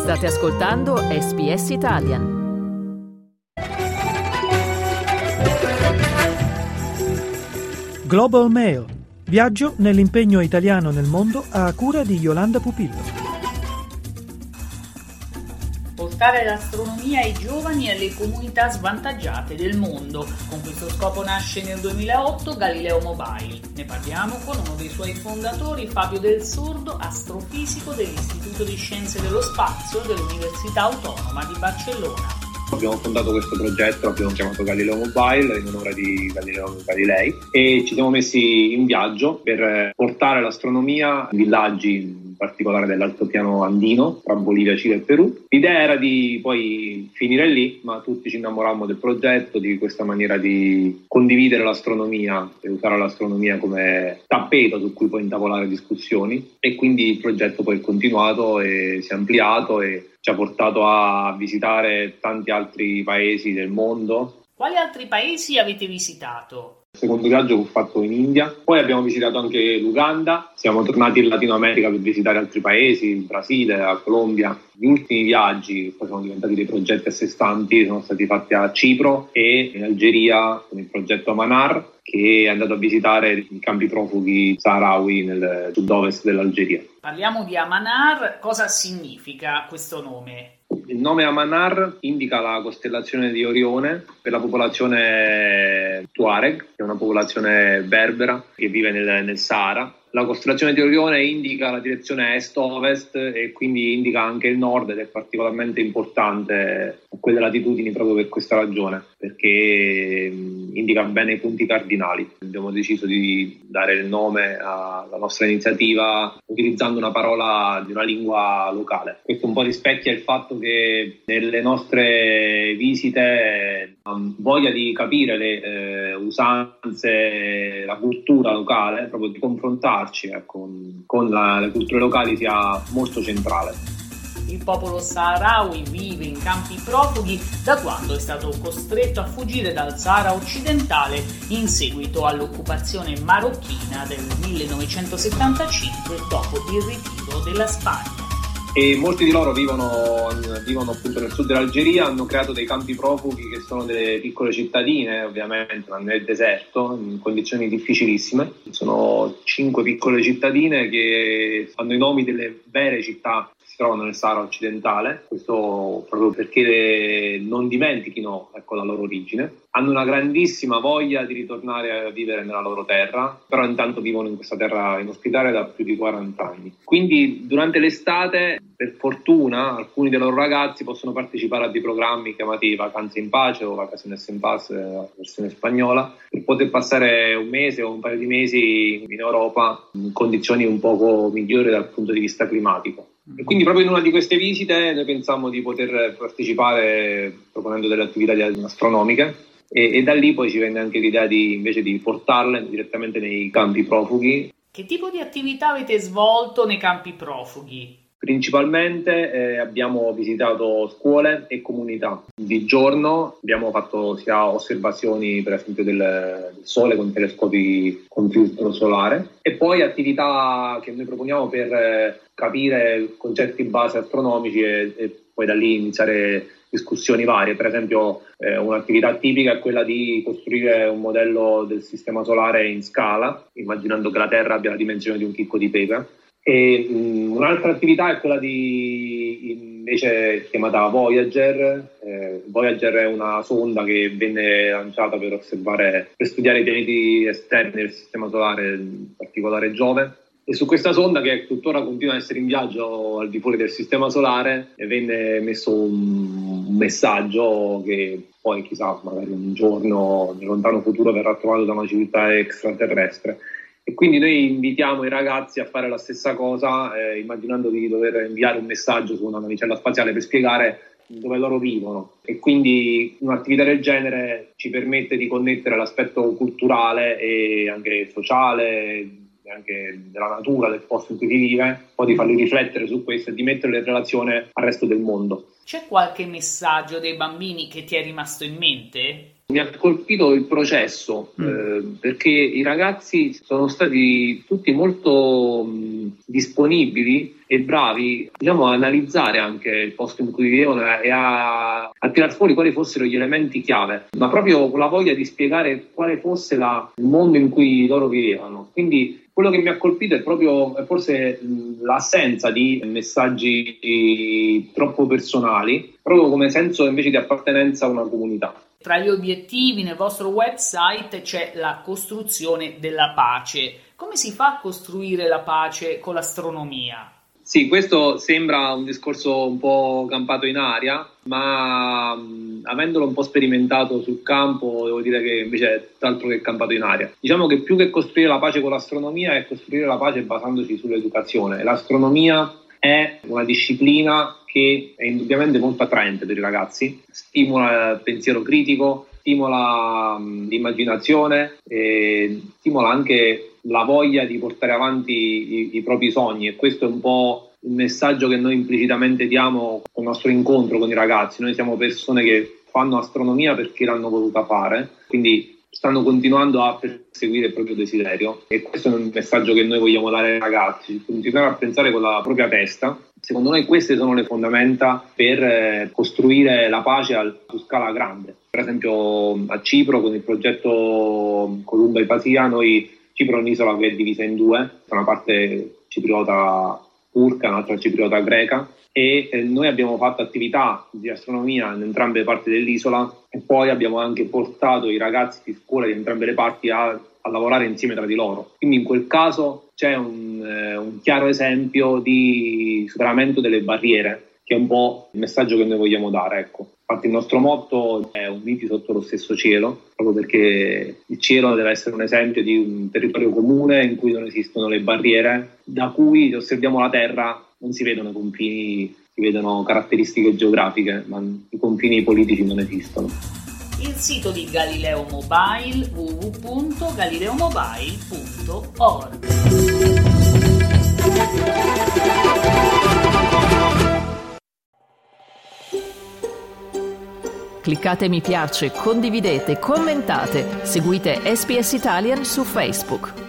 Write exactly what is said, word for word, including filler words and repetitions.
State ascoltando S B S Italian. Global Mail. Viaggio nell'impegno italiano nel mondo a cura di Yolanda Pupillo. Portare l'astronomia ai giovani e alle comunità svantaggiate del mondo. Con questo scopo nasce nel duemilaotto Galileo Mobile. Ne parliamo con uno dei suoi fondatori, Fabio Del Sordo, astrofisico dell'Istituto di Scienze dello Spazio dell'Università Autonoma di Barcellona. Abbiamo fondato questo progetto, l'abbiamo chiamato Galileo Mobile in onore di Galileo Galilei e ci siamo messi in viaggio per portare l'astronomia in villaggi, in particolare dell'altopiano andino, tra Bolivia, Cile e Perù. L'idea era di poi finire lì, ma tutti ci innamorammo del progetto, di questa maniera di condividere l'astronomia e usare l'astronomia come tappeto su cui poi intavolare discussioni, e quindi il progetto poi è continuato e si è ampliato e ci ha portato a visitare tanti altri paesi del mondo. Quali altri paesi avete visitato? Il secondo viaggio fu fatto in India, poi abbiamo visitato anche l'Uganda, siamo tornati in Latino America per visitare altri paesi, il Brasile, la Colombia. Gli ultimi viaggi, poi sono diventati dei progetti a sé stanti, sono stati fatti a Cipro e in Algeria con il progetto Amanar, che è andato a visitare i campi profughi saharawi nel sud-ovest dell'Algeria. Parliamo di Amanar, cosa significa questo nome? Il nome Amanar indica la costellazione di Orione per la popolazione Tuareg, che è una popolazione berbera che vive nel, nel Sahara. La costellazione di Orione indica la direzione est-ovest e quindi indica anche il nord, ed è particolarmente importante a quelle latitudini proprio per questa ragione, perché indica bene i punti cardinali. Abbiamo deciso di dare il nome alla nostra iniziativa utilizzando una parola di una lingua locale. Questo un po' rispecchia il fatto che nelle nostre visite um, voglia di capire le eh, usanze, la cultura locale, proprio di confrontarci Con, con la, le culture locali sia molto centrale. Il popolo saharawi vive in campi profughi da quando è stato costretto a fuggire dal Sahara occidentale in seguito all'occupazione marocchina del millenovecentosettantacinque dopo il ritiro della Spagna. E molti di loro vivono, vivono appunto nel sud dell'Algeria, hanno creato dei campi profughi che sono delle piccole cittadine, ovviamente nel deserto, in condizioni difficilissime. Sono cinque piccole cittadine che hanno i nomi delle vere città che si trovano nel Sahara occidentale, questo proprio perché non dimentichino ecco, la loro origine. Hanno una grandissima voglia di ritornare a vivere nella loro terra, però intanto vivono in questa terra inospitale da più di quaranta anni. Quindi durante l'estate, per fortuna, alcuni dei loro ragazzi possono partecipare a dei programmi chiamati Vacanze in Pace o Vacaciones en Paz, la versione spagnola, per poter passare un mese o un paio di mesi in Europa in condizioni un poco migliori dal punto di vista climatico. E quindi proprio in una di queste visite noi pensammo di poter partecipare proponendo delle attività astronomiche. E, e da lì poi ci venne anche l'idea di invece di portarle direttamente nei campi profughi. Che tipo di attività avete svolto nei campi profughi? Principalmente eh, abbiamo visitato scuole e comunità. Di giorno abbiamo fatto sia osservazioni per esempio del, del sole con telescopi con filtro solare, e poi attività che noi proponiamo per eh, capire concetti base astronomici e, e poi da lì iniziare discussioni varie. Per esempio eh, un'attività tipica è quella di costruire un modello del sistema solare in scala, immaginando che la Terra abbia la dimensione di un chicco di pepe. E mh, un'altra attività è quella di invece chiamata Voyager. Eh, Voyager è una sonda che venne lanciata per osservare, per studiare i pianeti esterni del sistema solare, in particolare Giove. E su questa sonda, che tuttora continua a essere in viaggio al di fuori del sistema solare, venne messo un, un messaggio che poi chissà magari un giorno nel lontano futuro verrà trovato da una civiltà extraterrestre. E quindi noi invitiamo i ragazzi a fare la stessa cosa, eh, immaginando di dover inviare un messaggio su una navicella spaziale per spiegare dove loro vivono. E quindi un'attività del genere ci permette di connettere l'aspetto culturale e anche sociale, anche della natura, del posto in cui si vive, poi di farli riflettere su questo e di metterlo in relazione al resto del mondo. C'è qualche messaggio dei bambini che ti è rimasto in mente? Mi ha colpito il processo, mm. eh, perché i ragazzi sono stati tutti molto mh, disponibili e bravi, diciamo, a analizzare anche il posto in cui vivevano e a, a tirar fuori quali fossero gli elementi chiave, ma proprio con la voglia di spiegare quale fosse la, il mondo in cui loro vivevano. Quindi quello che mi ha colpito è proprio forse l'assenza di messaggi troppo personali, proprio come senso invece di appartenenza a una comunità. Tra gli obiettivi nel vostro website c'è la costruzione della pace. Come si fa a costruire la pace con l'astronomia? Sì, questo sembra un discorso un po' campato in aria, ma mh, avendolo un po' sperimentato sul campo, devo dire che invece è tutt'altro che campato in aria. Diciamo che più che costruire la pace con l'astronomia è costruire la pace basandosi sull'educazione. L'astronomia è una disciplina che è indubbiamente molto attraente per i ragazzi, stimola il pensiero critico, stimola mh, l'immaginazione e stimola anche la voglia di portare avanti i, i propri sogni, e questo è un po' il messaggio che noi implicitamente diamo con il nostro incontro con i ragazzi. Noi siamo persone che fanno astronomia perché l'hanno voluta fare, quindi stanno continuando a perseguire il proprio desiderio, e questo è un messaggio che noi vogliamo dare ai ragazzi: continuare a pensare con la propria testa. Secondo noi queste sono le fondamenta per eh, costruire la pace al, su scala grande. Per esempio a Cipro, con il progetto Columba e Pasia, noi Cipro è un'isola che è divisa in due, una parte cipriota turca e un'altra cipriota greca, e eh, noi abbiamo fatto attività di astronomia in entrambe le parti dell'isola, e poi abbiamo anche portato i ragazzi di scuola di entrambe le parti a, a lavorare insieme tra di loro. Quindi in quel caso c'è un, eh, un chiaro esempio di superamento delle barriere, che è un po' il messaggio che noi vogliamo dare, ecco. Infatti il nostro motto è uniti sotto lo stesso cielo, proprio perché il cielo deve essere un esempio di un territorio comune in cui non esistono le barriere, da cui, se osserviamo la Terra, non si vedono i confini, si vedono caratteristiche geografiche, ma i confini politici non esistono. Il sito di Galileo Mobile, w w w punto galileo mobile punto org. Cliccate mi piace, condividete, commentate, seguite S B S Italian su Facebook.